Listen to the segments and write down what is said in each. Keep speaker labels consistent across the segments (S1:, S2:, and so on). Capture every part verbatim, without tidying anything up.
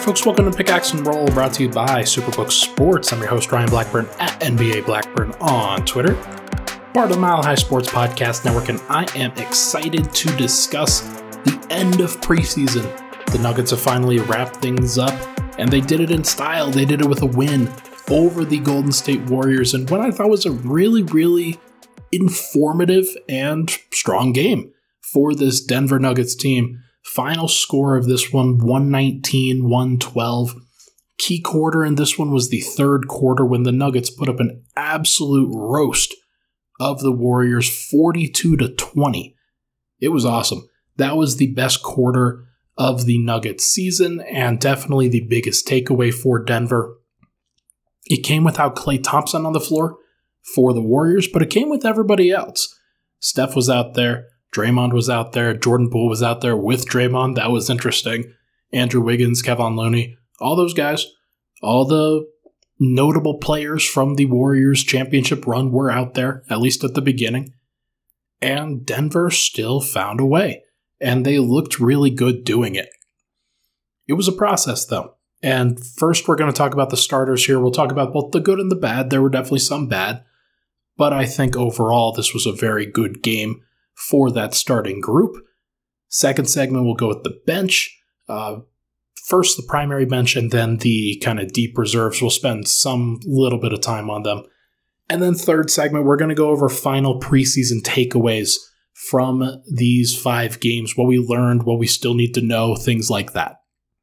S1: folks, welcome to Pickaxe and Roll, brought to you by Superbook Sports. I'm your host, Ryan Blackburn, at N B A Blackburn on Twitter, part of the Mile High Sports Podcast Network, and I am excited to discuss the end of preseason. The Nuggets have finally wrapped things up, and they did it in style. They did it with a win over the Golden State Warriors, and what I thought was a really, really informative and strong game for this Denver Nuggets team. Final score of this one, one nineteen, one twelve. Key quarter in this one was the third quarter when the Nuggets put up an absolute roast of the Warriors, forty-two to twenty. It was awesome. That was the best quarter of the Nuggets season and definitely the biggest takeaway for Denver. It came without Klay Thompson on the floor for the Warriors, but it came with everybody else. Steph was out there. Draymond was out there. Jordan Poole was out there with Draymond. That was interesting. Andrew Wiggins, Kevon Looney, all those guys, all the notable players from the Warriors championship run were out there, at least at the beginning. And Denver still found a way. And they looked really good doing it. It was a process, though. And first, we're going to talk about the starters here. We'll talk about both the good and the bad. There were definitely some bad. But I think overall, this was a very good game for that starting group. Second segment, we'll go with the bench. Uh, first, the primary bench, and then the kind of deep reserves. We'll spend some little bit of time on them. And then third segment, we're going to go over final preseason takeaways from these five games, what we learned, what we still need to know, things like that.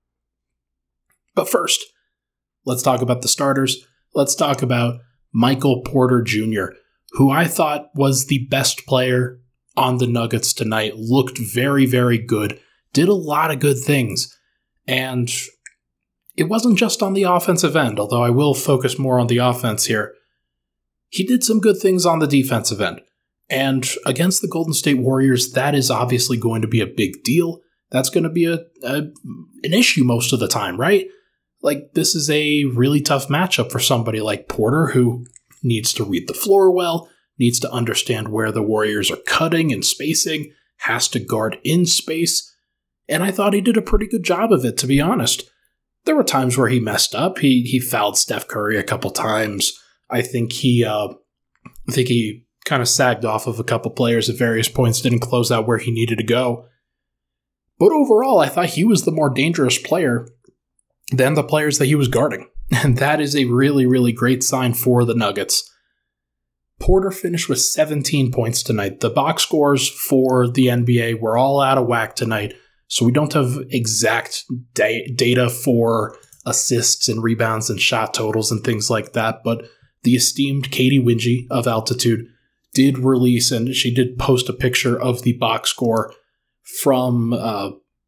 S1: But first, let's talk about the starters. Let's talk about Michael Porter Junior, who I thought was the best player on the Nuggets tonight, looked very, very good, did a lot of good things. And it wasn't just on the offensive end, although I will focus more on the offense here. He did some good things on the defensive end. And against the Golden State Warriors, that is obviously going to be a big deal. That's going to be a, a an issue most of the time, right? Like, this is a really tough matchup for somebody like Porter, who needs to read the floor well, needs to understand where the Warriors are cutting and spacing, has to guard in space, and I thought he did a pretty good job of it, to be honest. There were times where he messed up. He he fouled Steph Curry a couple times. I think he, uh, I think he kind of sagged off of a couple players at various points, didn't close out where he needed to go. But overall, I thought he was the more dangerous player than the players that he was guarding, and that is a really, really great sign for the Nuggets. Porter finished with seventeen points tonight. The box scores for the N B A were all out of whack tonight, so we don't have exact da- data for assists and rebounds and shot totals and things like that, but the esteemed Katie Winge of Altitude did release, and she did post a picture of the box score from uh,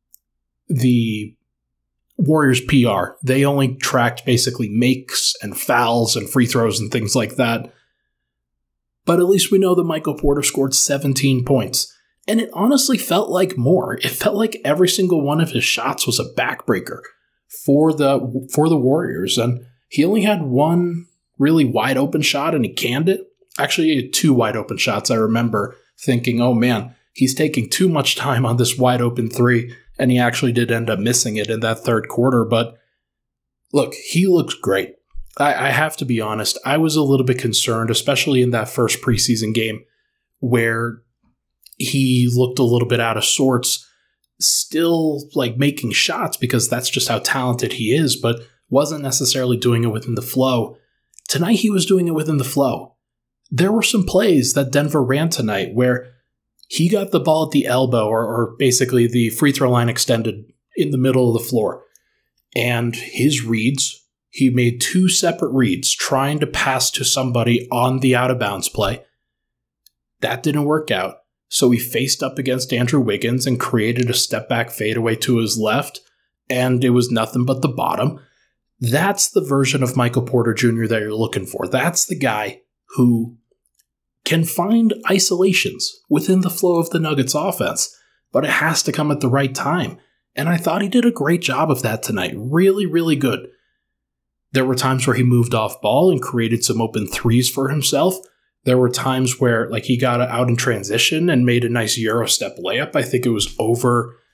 S1: the Warriors P R. They only tracked basically makes and fouls and free throws and things like that. But at least we know that Michael Porter scored seventeen points. And it honestly felt like more. It felt like every single one of his shots was a backbreaker for the for the Warriors. And he only had one really wide open shot and he canned it. Actually, he had two wide open shots. I remember thinking, oh man, he's taking too much time on this wide open three. And he actually did end up missing it in that third quarter. But look, he looks great. I, I have to be honest, I was a little bit concerned, especially in that first preseason game where he looked a little bit out of sorts, still like making shots because that's just how talented he is, but wasn't necessarily doing it within the flow. Tonight he was doing it within the flow. There were some plays that Denver ran tonight where he got the ball at the elbow or, or basically the free throw line extended in the middle of the floor. And his reads, he made two separate reads trying to pass to somebody on the out-of-bounds play. That didn't work out. So he faced up against Andrew Wiggins and created a step-back fadeaway to his left, and it was nothing but the bottom. That's the version of Michael Porter Junior that you're looking for. That's the guy who can find isolations within the flow of the Nuggets offense, but it has to come at the right time. And I thought he did a great job of that tonight. Really, really good. There were times where he moved off ball and created some open threes for himself. There were times where like he got out in transition and made a nice Euro step layup. I think it was over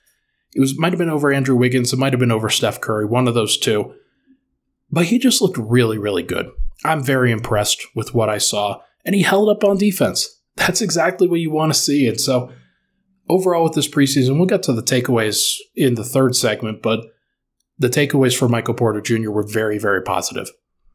S1: It was might have been over Andrew Wiggins. It might have been over Steph Curry, one of those two. But he just looked really, really good. I'm very impressed with what I saw. And he held up on defense. That's exactly what you want to see. And so overall with this preseason, we'll get to the takeaways in the third segment, but the takeaways for Michael Porter Junior were very, very positive.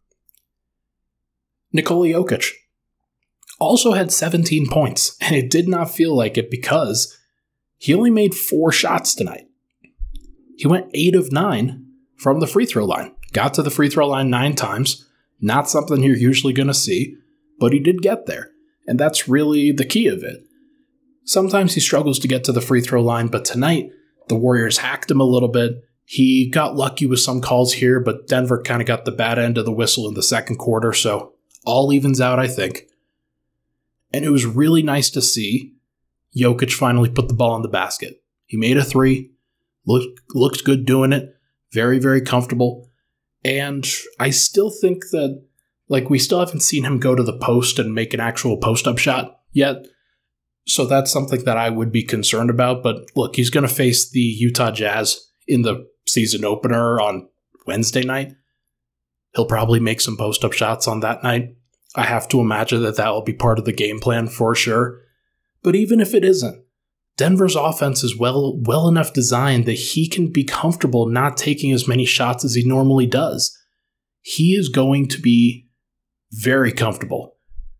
S1: Nikola Jokic also had seventeen points, and it did not feel like it because he only made four shots tonight. He went eight of nine from the free throw line. Got to the free throw line nine times. Not something you're usually going to see, but he did get there. And that's really the key of it. Sometimes he struggles to get to the free throw line, but tonight the Warriors hacked him a little bit. He got lucky with some calls here, but Denver kind of got the bad end of the whistle in the second quarter, so all evens out, I think. And it was really nice to see Jokic finally put the ball in the basket. He made a three, looked, looked good doing it, very, very comfortable. And I still think that, like, we still haven't seen him go to the post and make an actual post-up shot yet. So that's something that I would be concerned about. But look, he's going to face the Utah Jazz in the season opener on Wednesday night. He'll probably make some post-up shots on that night. I have to imagine that that will be part of the game plan for sure. But even if it isn't, Denver's offense is well, well enough designed that he can be comfortable not taking as many shots as he normally does. He is going to be very comfortable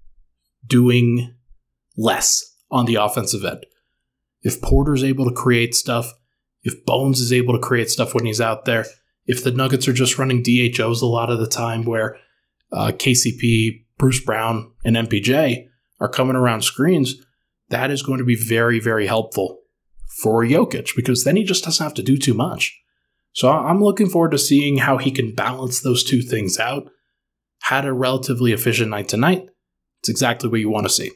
S1: doing less on the offensive end. If Porter's able to create stuff, if Bones is able to create stuff when he's out there, if the Nuggets are just running D H Os a lot of the time where uh, K C P, Bruce Brown, and M P J are coming around screens, that is going to be very, very helpful for Jokic because then he just doesn't have to do too much. So I'm looking forward to seeing how he can balance those two things out. Had a relatively efficient night tonight. It's exactly what you want to see.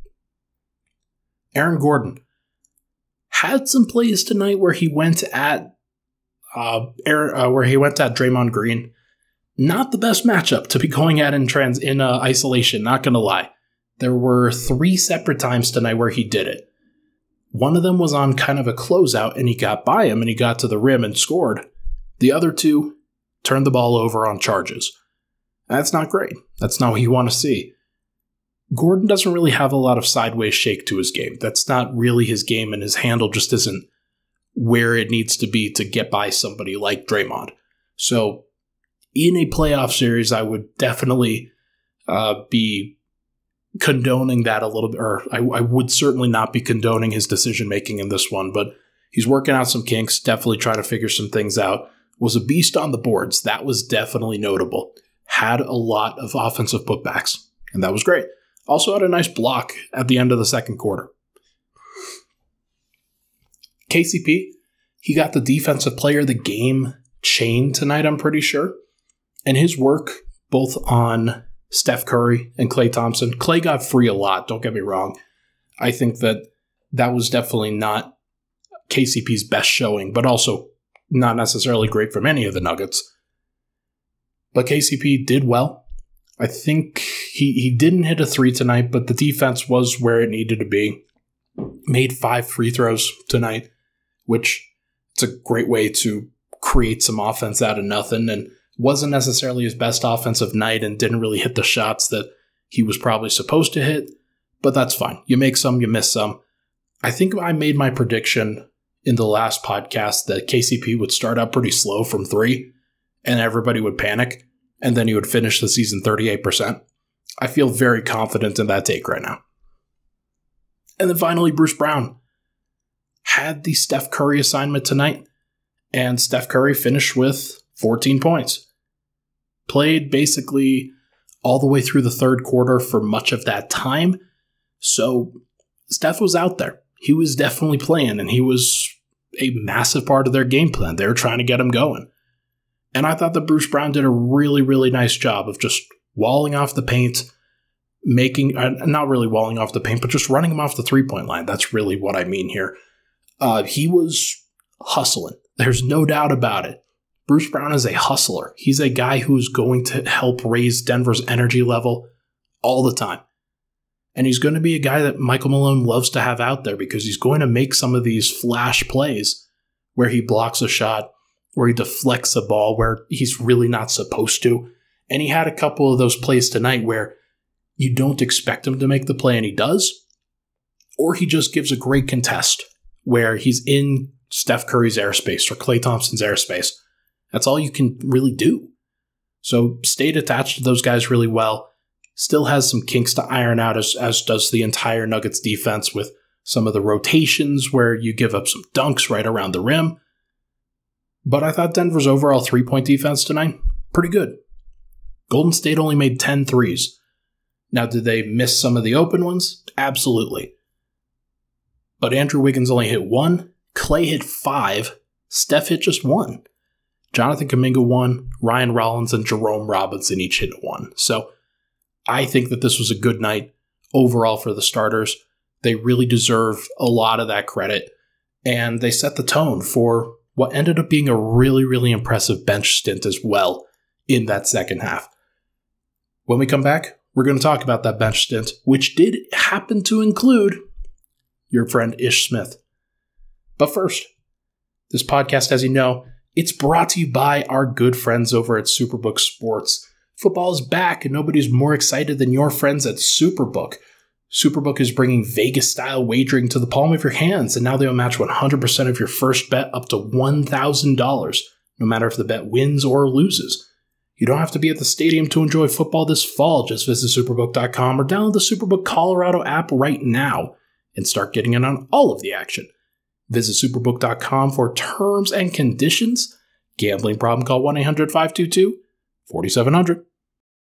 S1: Aaron Gordon had some plays tonight where he went at uh, Aaron, uh, where he went at Draymond Green. Not the best matchup to be going at in trans in uh, isolation. Not gonna lie, there were three separate times tonight where he did it. One of them was on kind of a closeout, and he got by him and he got to the rim and scored. The other two turned the ball over on charges. That's not great. That's not what you want to see. Gordon doesn't really have a lot of sideways shake to his game. That's not really his game, and his handle just isn't where it needs to be to get by somebody like Draymond. So in a playoff series, I would definitely uh, be condoning that a little bit, or I, I would certainly not be condoning his decision-making in this one, but he's working out some kinks, definitely trying to figure some things out. Was a beast on the boards. That was definitely notable. Had a lot of offensive putbacks, and that was great. Also had a nice block at the end of the second quarter. K C P, he got the defensive player of the game chain tonight, I'm pretty sure. And his work both on Steph Curry and Klay Thompson. Klay got free a lot, don't get me wrong. I think that that was definitely not K C P's best showing, but also not necessarily great from any of the Nuggets. But K C P did well. I think he, he didn't hit a three tonight, but the defense was where it needed to be. Made five free throws tonight, which it's a great way to create some offense out of nothing, and wasn't necessarily his best offensive night and didn't really hit the shots that he was probably supposed to hit, but that's fine. You make some, you miss some. I think I made my prediction in the last podcast that K C P would start out pretty slow from three, and everybody would panic, and then he would finish the season thirty-eight percent. I feel very confident in that take right now. And then finally, Bruce Brown had the Steph Curry assignment tonight, and Steph Curry finished with fourteen points. Played basically all the way through the third quarter for much of that time. So Steph was out there. He was definitely playing, and he was a massive part of their game plan. They were trying to get him going. And I thought that Bruce Brown did a really, really nice job of just walling off the paint, making, uh, not really walling off the paint, but just running him off the three-point line. That's really what I mean here. Uh, he was hustling. There's no doubt about it. Bruce Brown is a hustler. He's a guy who's going to help raise Denver's energy level all the time. And he's going to be a guy that Michael Malone loves to have out there because he's going to make some of these flash plays where he blocks a shot, where he deflects a ball where he's really not supposed to. And he had a couple of those plays tonight where you don't expect him to make the play and he does. Or he just gives a great contest where he's in Steph Curry's airspace or Klay Thompson's airspace. That's all you can really do. So stayed attached to those guys really well. Still has some kinks to iron out, as, as does the entire Nuggets defense, with some of the rotations where you give up some dunks right around the rim. But I thought Denver's overall three-point defense tonight, pretty good. Golden State only made ten threes. Now, did they miss some of the open ones? Absolutely. But Andrew Wiggins only hit one. Klay hit five. Steph hit just one. Jonathan Kuminga one. Ryan Rollins and Jerome Robinson each hit one. So I think that this was a good night overall for the starters. They really deserve a lot of that credit. And they set the tone for what ended up being a really, really impressive bench stint as well in that second half. When we come back, we're going to talk about that bench stint, which did happen to include your friend Ish Smith. But first, this podcast, as you know, it's brought to you by our good friends over at Superbook Sports. Football is back, and nobody's more excited than your friends at Superbook. Superbook is bringing Vegas-style wagering to the palm of your hands, and now they'll match one hundred percent of your first bet up to one thousand dollars, no matter if the bet wins or loses. You don't have to be at the stadium to enjoy football this fall. Just visit superbook dot com or download the Superbook Colorado app right now and start getting in on all of the action. Visit superbook dot com for terms and conditions. Gambling problem? Call one eight hundred five two two four seven zero zero.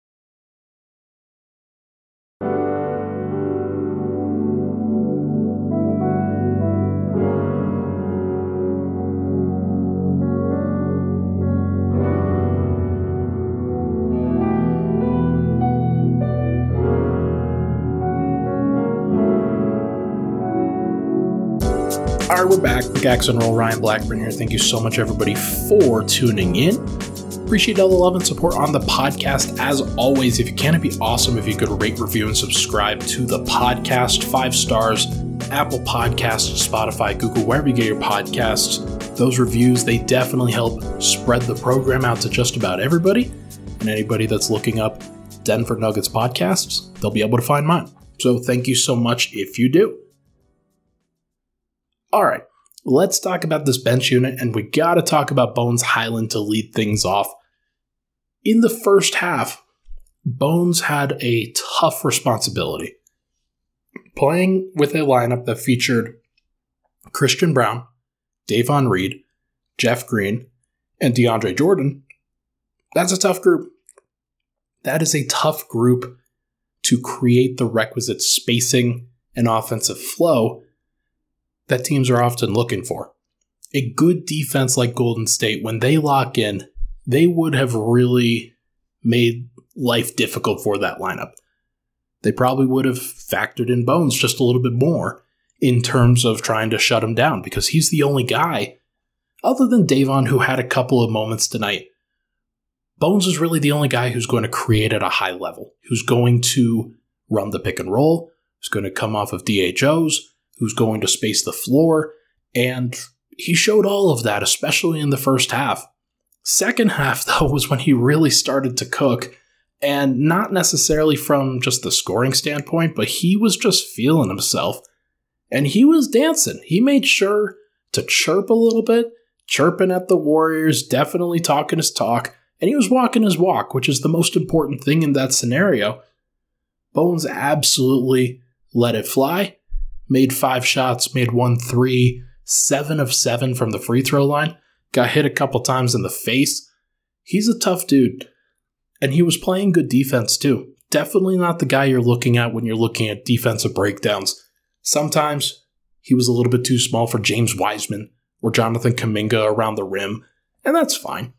S1: All right, we're back. Gax and Roll, Ryan Blackburn here. Thank you so much, everybody, for tuning in. Appreciate all the love and support on the podcast. As always, if you can, it'd be awesome if you could rate, review, and subscribe to the podcast. Five stars, Apple Podcasts, Spotify, Google, wherever you get your podcasts. Those reviews, they definitely help spread the program out to just about everybody. And anybody that's looking up Denver Nuggets podcasts, they'll be able to find mine. So thank you so much if you do. All right, let's talk about this bench unit, and we got to talk about Bones Hyland to lead things off. In the first half, Bones had a tough responsibility. Playing with a lineup that featured Christian Braun, Davon Reed, Jeff Green, and DeAndre Jordan, that's a tough group. That is a tough group to create the requisite spacing and offensive flow that teams are often looking for. A good defense like Golden State, when they lock in, they would have really made life difficult for that lineup. They probably would have factored in Bones just a little bit more in terms of trying to shut him down, because he's the only guy, other than Davon, who had a couple of moments tonight. Bones is really the only guy who's going to create at a high level, who's going to run the pick and roll, who's going to come off of D H Os, who's going to space the floor, and he showed all of that, especially in the first half. Second half, though, was when he really started to cook, and not necessarily from just the scoring standpoint, but he was just feeling himself, and he was dancing. He made sure to chirp a little bit, chirping at the Warriors, definitely talking his talk, and he was walking his walk, which is the most important thing in that scenario. Bones absolutely let it fly. Made five shots, made one three, seven of seven from the free throw line. Got hit a couple times in the face. He's a tough dude. And he was playing good defense too. Definitely not the guy you're looking at when you're looking at defensive breakdowns. Sometimes he was a little bit too small for James Wiseman or Jonathan Kuminga around the rim, and that's fine.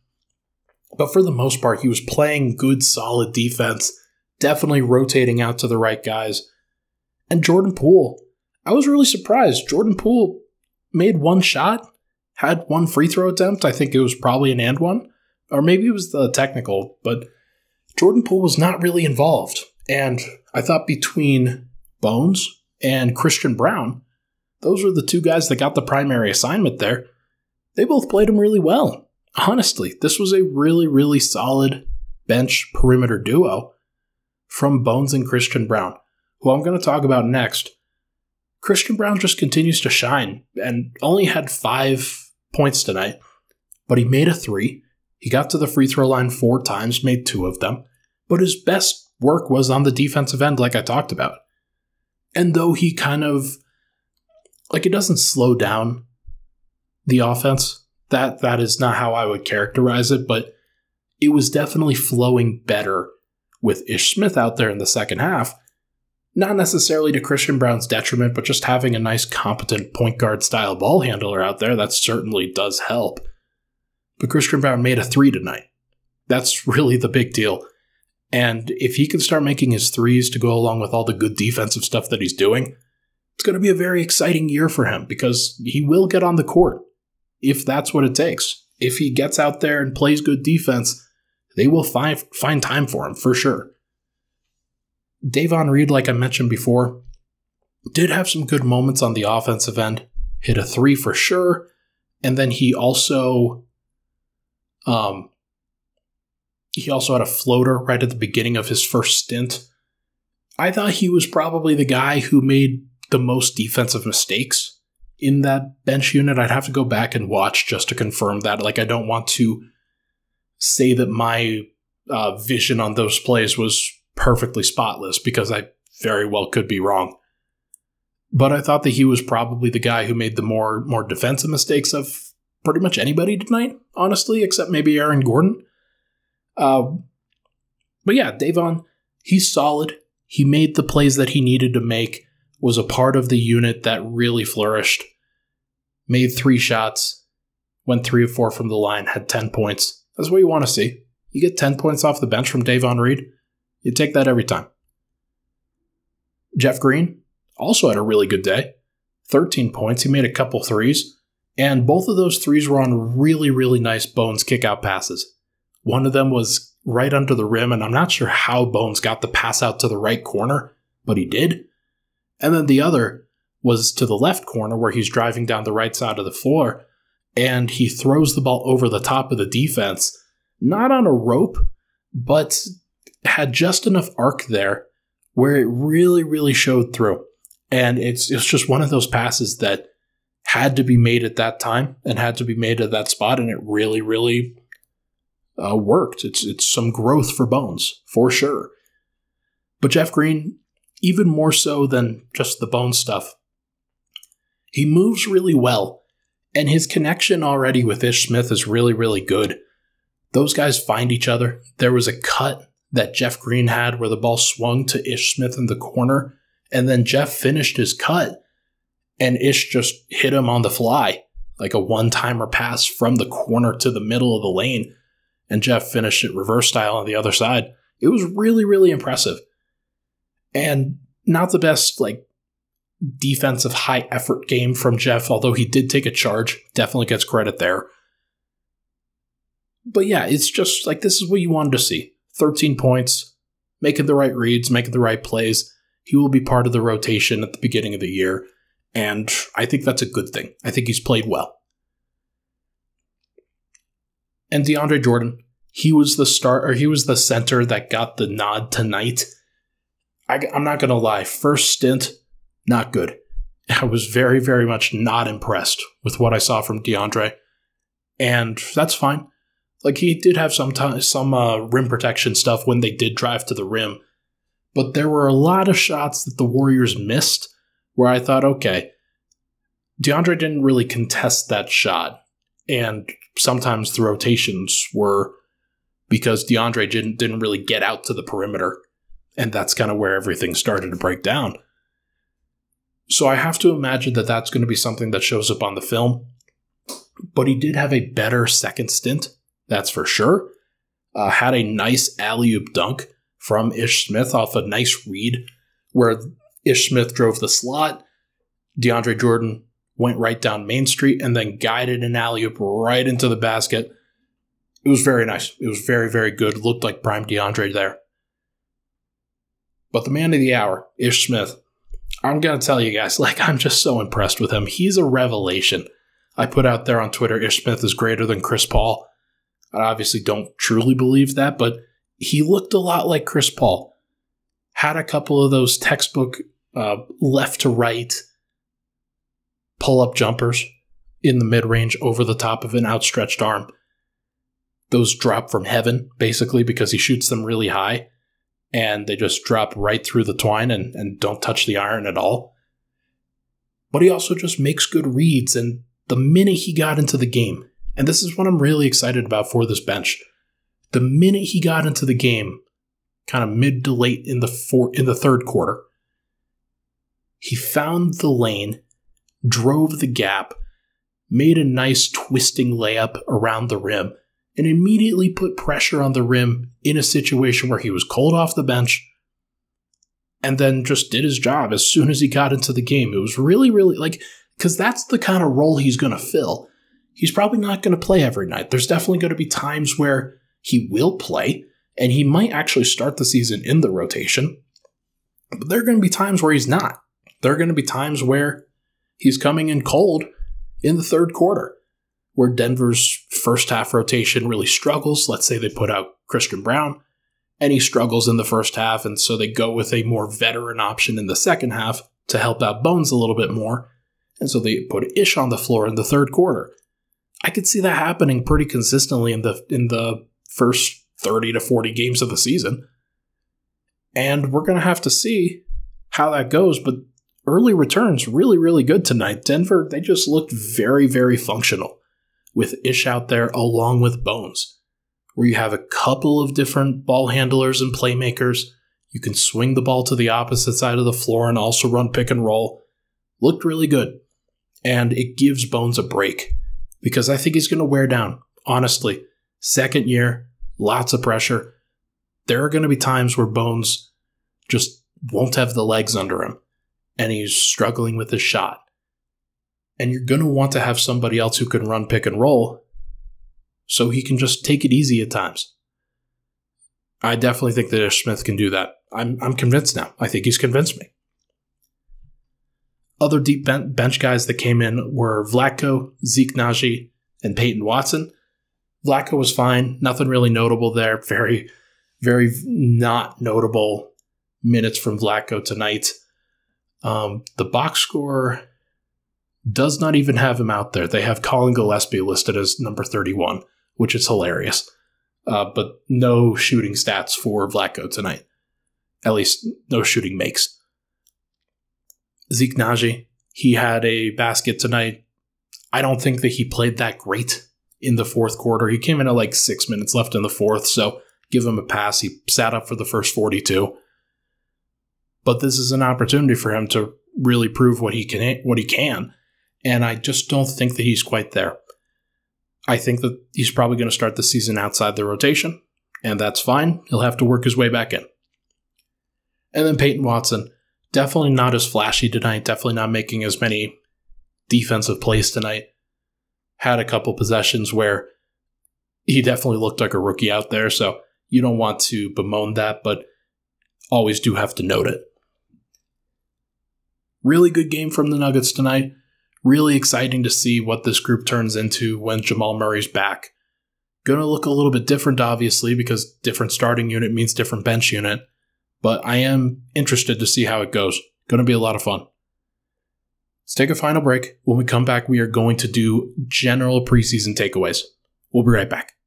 S1: But for the most part, he was playing good, solid defense, definitely rotating out to the right guys. And Jordan Poole, I was really surprised. Jordan Poole made one shot, had one free throw attempt. I think it was probably an and one, or maybe it was the technical, but Jordan Poole was not really involved. And I thought between Bones and Christian Braun, those were the two guys that got the primary assignment there. they both played him really well. Honestly, this was a really, really solid bench perimeter duo from Bones and Christian Braun, who I'm going to talk about next. Christian Braun just continues to shine and only had five points tonight, but he made a three. He got to the free throw line four times, made two of them, but his best work was on the defensive end, like I talked about. And though he kind of, like, it doesn't slow down the offense, that that is not how I would characterize it, but it was definitely flowing better with Ish Smith out there in the second half. Not necessarily to Christian Braun's detriment, but just having a nice, competent point guard style ball handler out there, that certainly does help. But Christian Braun made a three tonight. That's really the big deal. And if he can start making his threes to go along with all the good defensive stuff that he's doing, it's going to be a very exciting year for him because he will get on the court if that's what it takes. If he gets out there and plays good defense, they will find, find time for him for sure. Davon Reed, like I mentioned before, did have some good moments on the offensive end. Hit a three for sure. And then he also um, he also had a floater right at the beginning of his first stint. I thought he was probably the guy who made the most defensive mistakes in that bench unit. I'd have to go back and watch just to confirm that. Like, I don't want to say that my uh, vision on those plays was perfectly spotless because I very well could be wrong. But I thought that he was probably the guy who made the more, more defensive mistakes of pretty much anybody tonight, honestly, except maybe Aaron Gordon. Uh, but yeah, Davon, he's solid. He made the plays that he needed to make, was a part of the unit that really flourished, made three shots, went three of four from the line, had ten points. That's what you want to see. You get ten points off the bench from Davon Reed, you take that every time. Jeff Green also had a really good day. thirteen points. He made a couple threes. And both of those threes were on really, really nice Bones kick-out passes. One of them was right under the rim, and I'm not sure how Bones got the pass out to the right corner, but he did. And then the other was to the left corner where he's driving down the right side of the floor, and he throws the ball over the top of the defense. Not on a rope, but had just enough arc there where it really, really showed through. And it's it's just one of those passes that had to be made at that time and had to be made at that spot, and it really, really uh, worked. It's it's some growth for Bones, for sure. But Jeff Green, even more so than just the Bones stuff, he moves really well, and his connection already with Ish Smith is really, really good. Those guys find each other. There was a cut that Jeff Green had where the ball swung to Ish Smith in the corner, and then Jeff finished his cut, and Ish just hit him on the fly, like a one-timer pass from the corner to the middle of the lane, and Jeff finished it reverse style on the other side. It was really, really impressive. And not the best, like, defensive high-effort game from Jeff, although he did take a charge. Definitely gets credit there. But yeah, it's just, like, this is what you wanted to see. thirteen points, making the right reads, making the right plays. He will be part of the rotation at the beginning of the year, and I think that's a good thing. I think he's played well. And DeAndre Jordan, he was the start, or he was the center that got the nod tonight. I, I'm not going to lie. First stint, not good. I was very, very much not impressed with what I saw from DeAndre. And that's fine. Like, he did have some t- some uh, rim protection stuff when they did drive to the rim. But there were a lot of shots that the Warriors missed where I thought, okay, DeAndre didn't really contest that shot. And sometimes the rotations were because DeAndre didn't, didn't really get out to the perimeter. And that's kind of where everything started to break down. So I have to imagine that that's going to be something that shows up on the film. But he did have a better second stint, that's for sure. Uh, had a nice alley-oop dunk from Ish Smith off a nice read where Ish Smith drove the slot. DeAndre Jordan went right down Main Street and then guided an alley-oop right into the basket. It was very nice. It was very, very good. Looked like prime DeAndre there. But the man of the hour, Ish Smith, I'm going to tell you guys, like, I'm just so impressed with him. He's a revelation. I put out there on Twitter, Ish Smith is greater than Chris Paul. I obviously don't truly believe that, but he looked a lot like Chris Paul. Had a couple of those textbook uh, left to right pull-up jumpers in the mid-range over the top of an outstretched arm. Those drop from heaven, basically, because he shoots them really high, and they just drop right through the twine and, and don't touch the iron at all. But he also just makes good reads, and the minute he got into the game, and this is what I'm really excited about for this bench, the minute he got into the game, kind of mid to late in the four, in the third quarter, he found the lane, drove the gap, made a nice twisting layup around the rim, and immediately put pressure on the rim in a situation where he was cold off the bench, and then just did his job as soon as he got into the game. It was really, really, like, because that's the kind of role he's going to fill. He's probably not going to play every night. There's definitely going to be times where he will play, and he might actually start the season in the rotation. But there are going to be times where he's not. There are going to be times where he's coming in cold in the third quarter, where Denver's first half rotation really struggles. Let's say they put out Christian Braun, and he struggles in the first half, and so they go with a more veteran option in the second half to help out Bones a little bit more, and so they put Ish on the floor in the third quarter. I could see that happening pretty consistently in the in the first thirty to forty games of the season, and we're going to have to see how that goes, but early returns really, really good tonight. Denver, they just looked very, very functional with Ish out there along with Bones, where you have a couple of different ball handlers and playmakers. You can swing the ball to the opposite side of the floor and also run pick and roll. Looked really good. And it gives Bones a break because I think he's going to wear down. Honestly, second year, lots of pressure. There are going to be times where Bones just won't have the legs under him and he's struggling with his shot. And you're going to want to have somebody else who can run pick and roll so he can just take it easy at times. I definitely think that Ish Smith can do that. I'm I'm convinced now. I think he's convinced me. Other deep bench guys that came in were Vlatko, Zeke Nnaji, and Peyton Watson. Vlatko was fine. Nothing really notable there. Very, very not notable minutes from Vlatko tonight. Um, the box score does not even have him out there. They have Colin Gillespie listed as number thirty-one, which is hilarious. Uh, but no shooting stats for Vlatko tonight. At least no shooting makes. Zeke Nnaji, he had a basket tonight. I don't think that he played that great in the fourth quarter. He came in at like six minutes left in the fourth, so give him a pass. He sat up for the first forty-two. But this is an opportunity for him to really prove what he can, what he can. And I just don't think that he's quite there. I think that he's probably going to start the season outside the rotation, and that's fine. He'll have to work his way back in. And then Peyton Watson, definitely not as flashy tonight, definitely not making as many defensive plays tonight. Had a couple possessions where he definitely looked like a rookie out there, so you don't want to bemoan that, but always do have to note it. Really good game from the Nuggets tonight. Really exciting to see what this group turns into when Jamal Murray's back. Going to look a little bit different, obviously, because different starting unit means different bench unit. But I am interested to see how it goes. Going to be a lot of fun. Let's take a final break. When we come back, we are going to do general preseason takeaways. We'll be right back.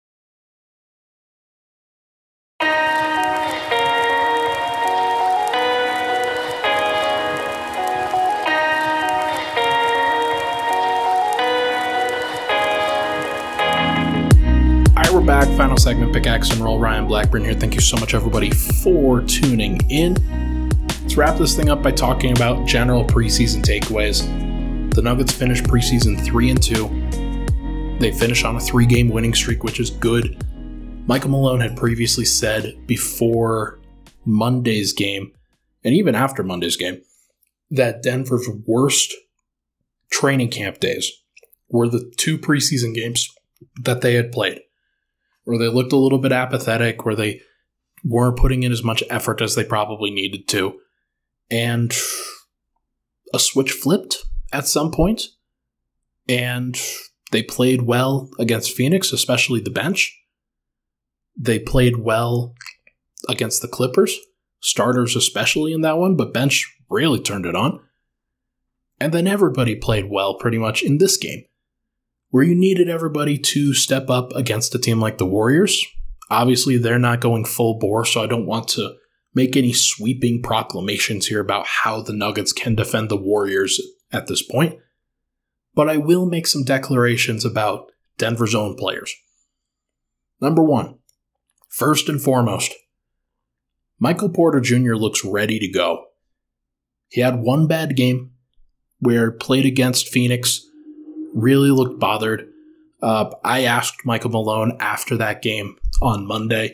S1: We're back. Final segment, Pickaxe and Roll. Ryan Blackburn here. Thank you so much, everybody, for tuning in. Let's wrap this thing up by talking about general preseason takeaways. The Nuggets finished preseason three and two. They finished on a three-game winning streak, which is good. Michael Malone had previously said before Monday's game, and even after Monday's game, that Denver's worst training camp days were the two preseason games that they had played, where they looked a little bit apathetic, where they weren't putting in as much effort as they probably needed to. And a switch flipped at some point. And they played well against Phoenix, especially the bench. They played well against the Clippers, starters especially in that one, but bench really turned it on. And then everybody played well pretty much in this game, where you needed everybody to step up against a team like the Warriors. Obviously, they're not going full bore, so I don't want to make any sweeping proclamations here about how the Nuggets can defend the Warriors at this point. But I will make some declarations about Denver's own players. Number one, first and foremost, Michael Porter Junior looks ready to go. He had one bad game where played against Phoenix, really looked bothered. Uh, I asked Michael Malone after that game on Monday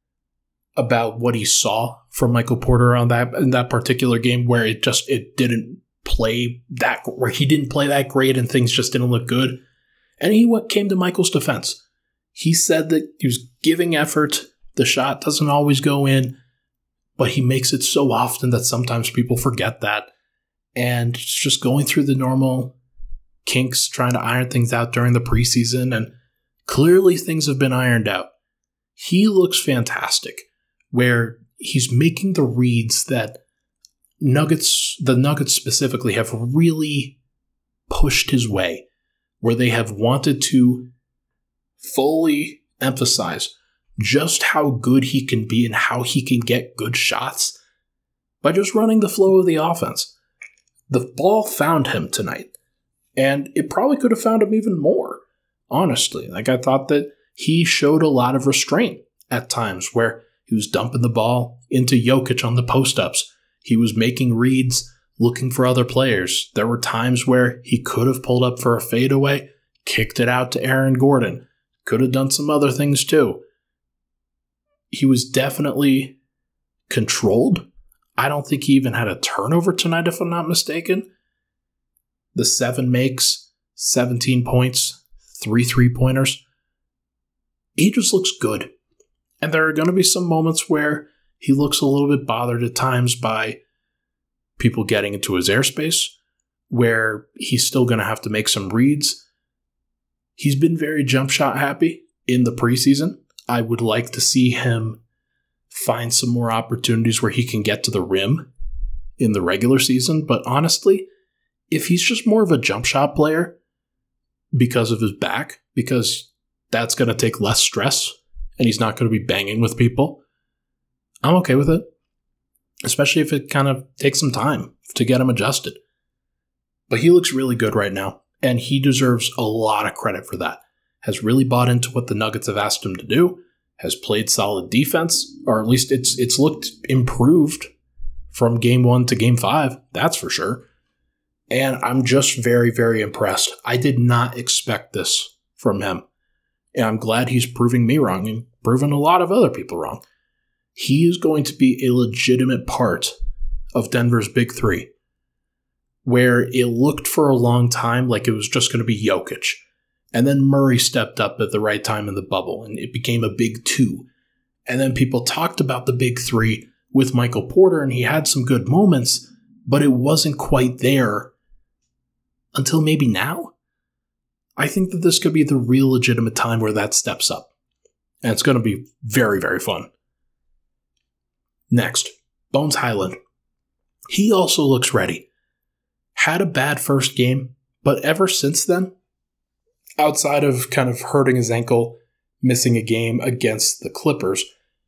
S1: about what he saw from Michael Porter on that in that particular game, where it just it didn't play that where he didn't play that great and things just didn't look good. And he went, came to Michael's defense. He said that he was giving effort. The shot doesn't always go in, but he makes it so often that sometimes people forget that. And it's just going through the normal kinks, trying to iron things out during the preseason, and clearly things have been ironed out. He looks fantastic, where he's making the reads that Nuggets, the Nuggets specifically, have really pushed his way, where they have wanted to fully emphasize just how good he can be and how he can get good shots by just running the flow of the offense. The ball found him tonight, and it probably could have found him even more, honestly. Like, I thought that he showed a lot of restraint at times, where he was dumping the ball into Jokic on the post-ups. He was making reads, looking for other players. There were times where he could have pulled up for a fadeaway, kicked it out to Aaron Gordon. Could have done some other things too. He was definitely controlled. I don't think he even had a turnover tonight, if I'm not mistaken. The seven makes, seventeen points, three three-pointers. He just looks good. And there are going to be some moments where he looks a little bit bothered at times by people getting into his airspace, where he's still going to have to make some reads. He's been very jump shot happy in the preseason. I would like to see him find some more opportunities where he can get to the rim in the regular season. But honestly, if he's just more of a jump shot player because of his back, because that's going to take less stress and he's not going to be banging with people, I'm okay with it. Especially if it kind of takes some time to get him adjusted. But he looks really good right now, and he deserves a lot of credit for that. Has really bought into what the Nuggets have asked him to do, has played solid defense, or at least it's it's looked improved from game one to game five, that's for sure. And I'm just very, very impressed. I did not expect this from him. And I'm glad he's proving me wrong and proving a lot of other people wrong. He is going to be a legitimate part of Denver's big three, where it looked for a long time like it was just going to be Jokic. And then Murray stepped up at the right time in the bubble, and it became a big two. And then people talked about the big three with Michael Porter, and he had some good moments, but it wasn't quite there until maybe now. I think that this could be the real legitimate time where that steps up. And it's going to be very, very fun. Next, Bones Hyland. He also looks ready. Had a bad first game, but ever since then, outside of kind of hurting his ankle, missing a game against the Clippers,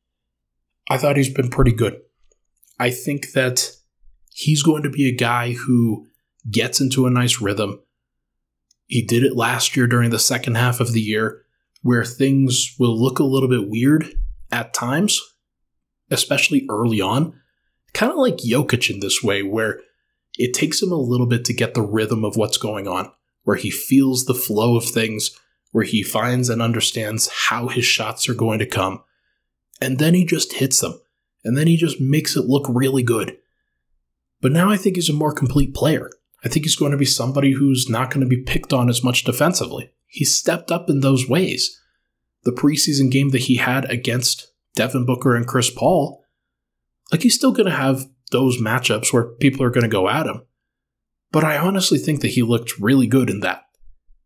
S1: I thought he's been pretty good. I think that he's going to be a guy who gets into a nice rhythm. He did it last year during the second half of the year, where things will look a little bit weird at times, especially early on. Kind of like Jokic in this way, where it takes him a little bit to get the rhythm of what's going on, where he feels the flow of things, where he finds and understands how his shots are going to come, and then he just hits them, and then he just makes it look really good. But now I think he's a more complete player. I think he's going to be somebody who's not going to be picked on as much defensively. He stepped up in those ways. The preseason game that he had against Devin Booker and Chris Paul, like he's still going to have those matchups where people are going to go at him. But I honestly think that he looked really good in that.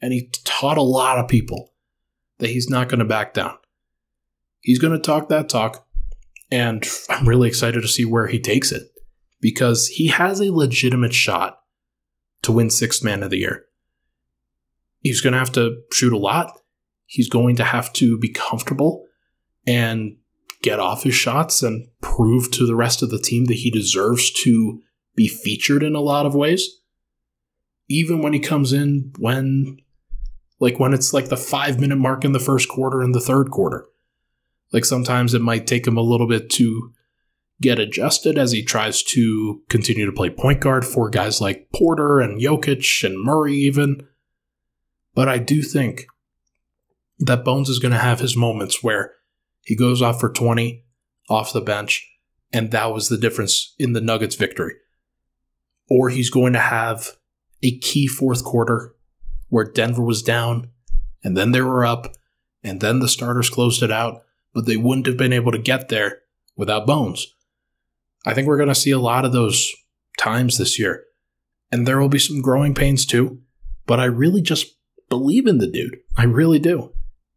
S1: And he taught a lot of people that he's not going to back down. He's going to talk that talk, and I'm really excited to see where he takes it because he has a legitimate shot to win Sixth Man of the Year. He's going to have to shoot a lot. He's going to have to be comfortable and get off his shots and prove to the rest of the team that he deserves to be featured in a lot of ways. Even when he comes in when, like when it's like the five minute mark in the first quarter and the third quarter. Like sometimes it might take him a little bit to get adjusted as he tries to continue to play point guard for guys like Porter and Jokic and Murray even. But I do think that Bones is going to have his moments where he goes off for twenty off the bench, and that was the difference in the Nuggets' victory. Or he's going to have a key fourth quarter where Denver was down, and then they were up, and then the starters closed it out, but they wouldn't have been able to get there without Bones. I think we're going to see a lot of those times this year, and there will be some growing pains too, but I really just believe in the dude. I really do.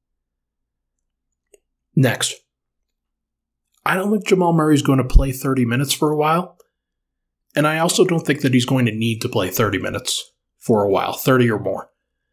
S1: Next, I don't think Jamal Murray is going to play thirty minutes for a while, and I also don't think that he's going to need to play thirty minutes for a while, thirty or more.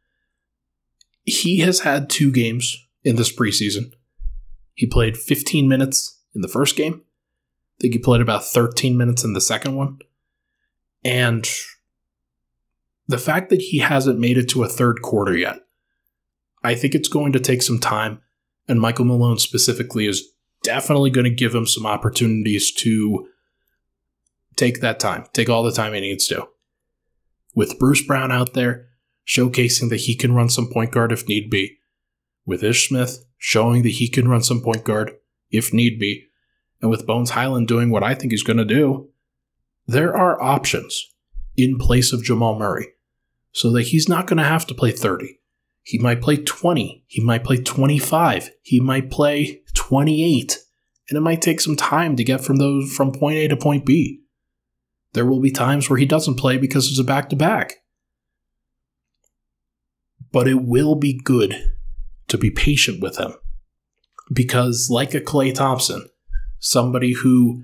S1: He has had two games in this preseason. He played fifteen minutes in the first game. I think he played about thirteen minutes in the second one. And the fact that he hasn't made it to a third quarter yet, I think it's going to take some time. And Michael Malone specifically is definitely going to give him some opportunities to take that time, take all the time he needs to. With Bruce Brown out there, showcasing that he can run some point guard if need be. With Ish Smith, showing that he can run some point guard if need be. And with Bones Hyland doing what I think he's going to do, there are options in place of Jamal Murray so that he's not going to have to play thirty. He might play twenty. He might play twenty-five. He might play twenty-eight. And it might take some time to get from those from point A to point B. There will be times where he doesn't play because it's a back-to-back. But it will be good to be patient with him. Because like a Klay Thompson, somebody who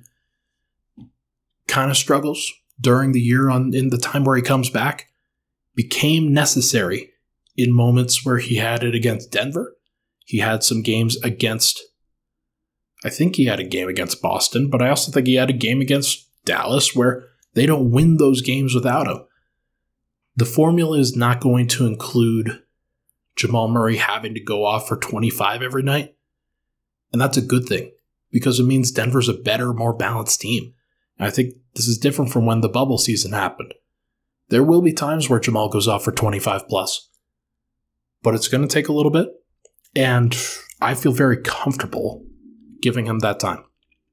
S1: kind of struggles during the year on in the time where he comes back, became necessary in moments where he had it against Denver. He had some games against, I think he had a game against Boston, but I also think he had a game against Dallas where they don't win those games without him. The formula is not going to include Jamal Murray having to go off for twenty-five every night. And that's a good thing because it means Denver's a better, more balanced team. And I think this is different from when the bubble season happened. There will be times where Jamal goes off for twenty-five plus. But it's going to take a little bit, and I feel very comfortable giving him that time.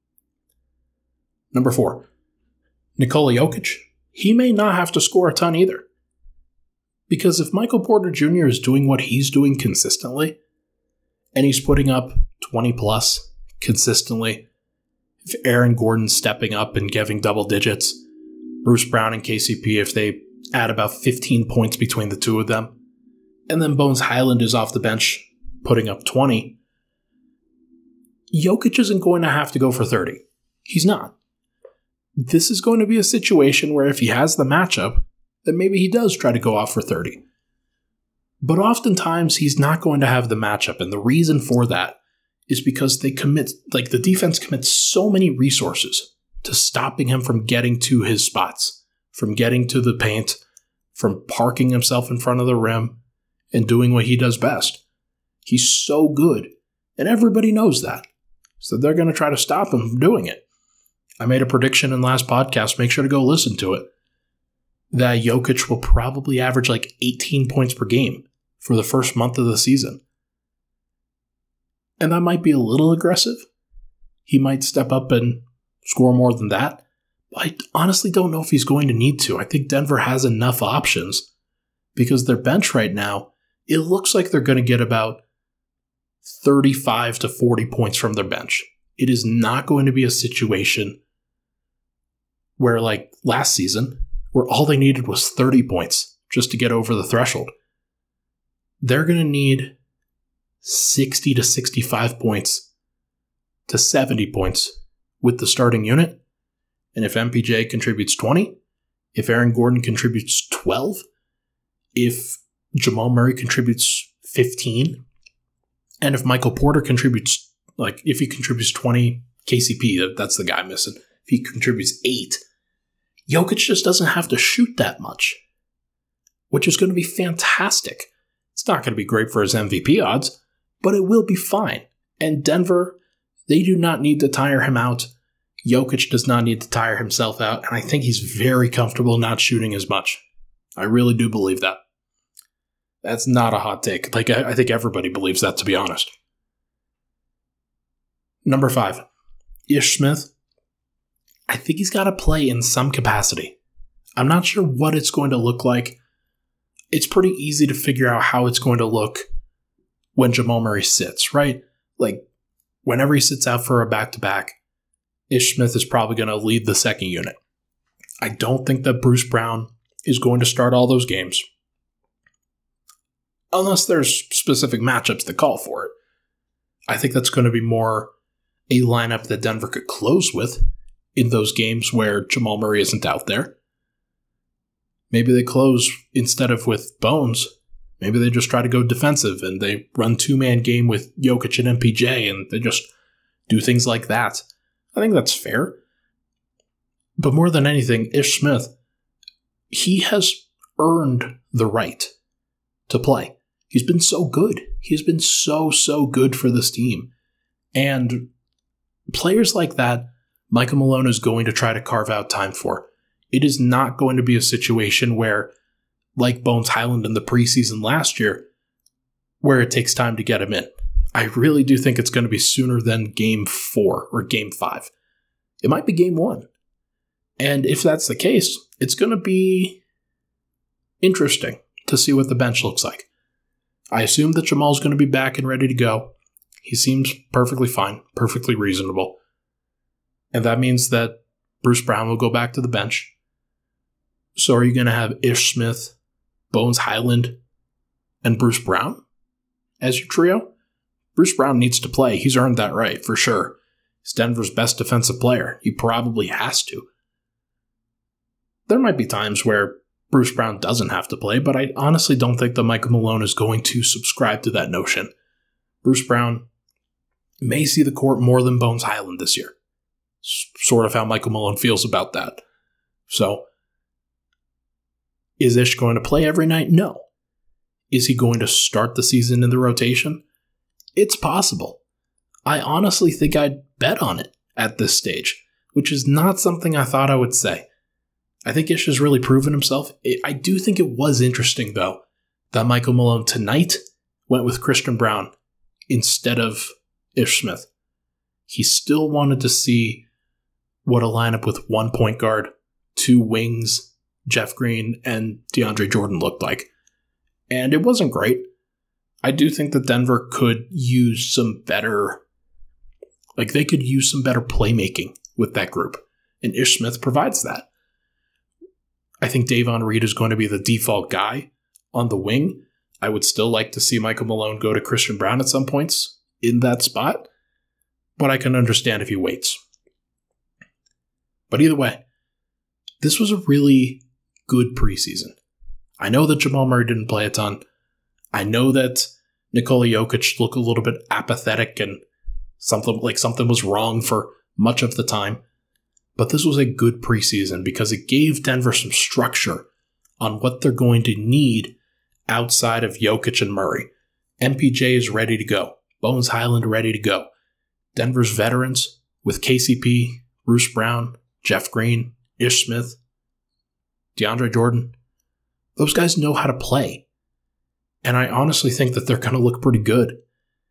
S1: Number four, Nikola Jokic. He may not have to score a ton either. Because if Michael Porter Junior is doing what he's doing consistently, and he's putting up twenty plus consistently, if Aaron Gordon's stepping up and giving double digits, Bruce Brown and K C P, if they add about fifteen points between the two of them, and then Bones Hyland is off the bench putting up twenty, Jokic isn't going to have to go for thirty. He's not. This is going to be a situation where if he has the matchup, then maybe he does try to go off for thirty. But oftentimes he's not going to have the matchup, and the reason for that is because they commit, like the defense commits so many resources to stopping him from getting to his spots, from getting to the paint, from parking himself in front of the rim, and doing what he does best. He's so good, and everybody knows that. So they're going to try to stop him from doing it. I made a prediction in last podcast, make sure to go listen to it, that Jokic will probably average like eighteen points per game for the first month of the season. And that might be a little aggressive. He might step up and score more than that. But I honestly don't know if he's going to need to. I think Denver has enough options because their bench right now, it looks like they're going to get about thirty-five to forty points from their bench. It is not going to be a situation where, like last season, where all they needed was thirty points just to get over the threshold. they're going to need sixty to sixty-five points to seventy points with the starting unit. And if M P J contributes twenty, if Aaron Gordon contributes twelve, if Jamal Murray contributes fifteen, and if Michael Porter contributes, like if he contributes twenty, K C P, that's the guy missing. If he contributes eight, Jokic just doesn't have to shoot that much, which is going to be fantastic. It's not going to be great for his M V P odds, but it will be fine. And Denver, they do not need to tire him out. Jokic does not need to tire himself out, and I think he's very comfortable not shooting as much. I really do believe that. That's not a hot take. Like, I think everybody believes that, to be honest. Number five, Ish Smith. I think he's got to play in some capacity. I'm not sure what it's going to look like. It's pretty easy to figure out how it's going to look when Jamal Murray sits, right? Like, whenever he sits out for a back-to-back, Ish Smith is probably going to lead the second unit. I don't think that Bruce Brown is going to start all those games, unless there's specific matchups that call for it. I think that's going to be more a lineup that Denver could close with in those games where Jamal Murray isn't out there. Maybe they close instead of with Bones. Maybe they just try to go defensive and they run two-man game with Jokic and M P J and they just do things like that. I think that's fair. But more than anything, Ish Smith, he has earned the right to play. He's been so good. He's been so, so good for this team. And players like that, Michael Malone is going to try to carve out time for. It is not going to be a situation where, like Bones Hyland in the preseason last year, where it takes time to get him in. I really do think it's going to be sooner than game four or game five. It might be game one. And if that's the case, it's going to be interesting to see what the bench looks like. I assume that Jamal's going to be back and ready to go. He seems perfectly fine, perfectly reasonable. And that means that Bruce Brown will go back to the bench. So are you going to have Ish Smith, Bones Hyland, and Bruce Brown as your trio? Bruce Brown needs to play. He's earned that right, for sure. He's Denver's best defensive player. He probably has to. There might be times where Bruce Brown doesn't have to play, but I honestly don't think that Michael Malone is going to subscribe to that notion. Bruce Brown may see the court more than Bones Hyland this year. Sort of how Michael Malone feels about that. So, is Ish going to play every night? No. Is he going to start the season in the rotation? It's possible. I honestly think I'd bet on it at this stage, which is not something I thought I would say. I think Ish has really proven himself. I do think it was interesting, though, that Michael Malone tonight went with Christian Brown instead of Ish Smith. He still wanted to see what a lineup with one point guard, two wings, Jeff Green, and DeAndre Jordan looked like. And it wasn't great. I do think that Denver could use some better, like they could use some better playmaking with that group. And Ish Smith provides that. I think Davon Reed is going to be the default guy on the wing. I would still like to see Michael Malone go to Christian Brown at some points in that spot, but I can understand if he waits. But either way, this was a really good preseason. I know that Jamal Murray didn't play a ton. I know that Nikola Jokic looked a little bit apathetic and something like something was wrong for much of the time. But this was a good preseason because it gave Denver some structure on what they're going to need outside of Jokic and Murray. M P J is ready to go. Bones Hyland ready to go. Denver's veterans with K C P, Bruce Brown, Jeff Green, Ish Smith, DeAndre Jordan. Those guys know how to play. And I honestly think that they're going to look pretty good.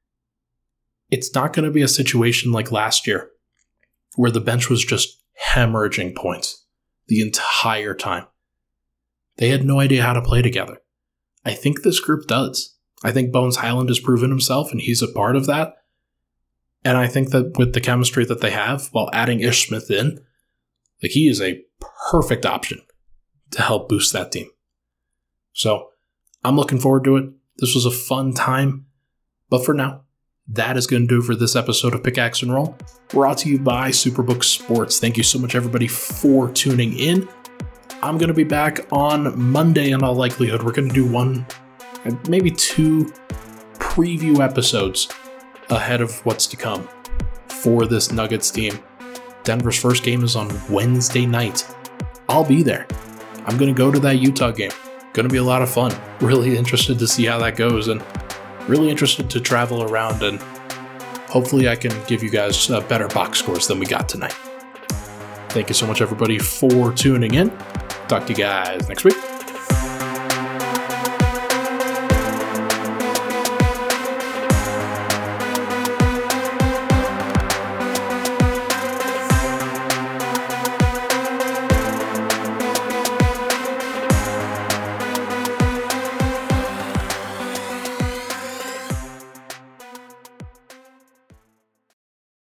S1: It's not going to be a situation like last year where the bench was just hemorrhaging points the entire time. They had no idea how to play together. I think this group does. I think Bones Hyland has proven himself, and he's a part of that. And I think that with the chemistry that they have, while adding Ish Smith in, like he is a perfect option to help boost that team. So I'm looking forward to it. This was a fun time. But for now, that is going to do it for this episode of Pickaxe and Roll, brought to you by Superbook Sports. Thank you so much, everybody, for tuning in. I'm going to be back on Monday in all likelihood. We're going to do one, maybe two preview episodes ahead of what's to come for this Nuggets team. Denver's first game is on Wednesday night. I'll be there. I'm going to go to that Utah game. Going to be a lot of fun. Really interested to see how that goes, and really interested to travel around, and hopefully I can give you guys uh, better box scores than we got tonight. Thank you so much, everybody, for tuning in. Talk to you guys next week.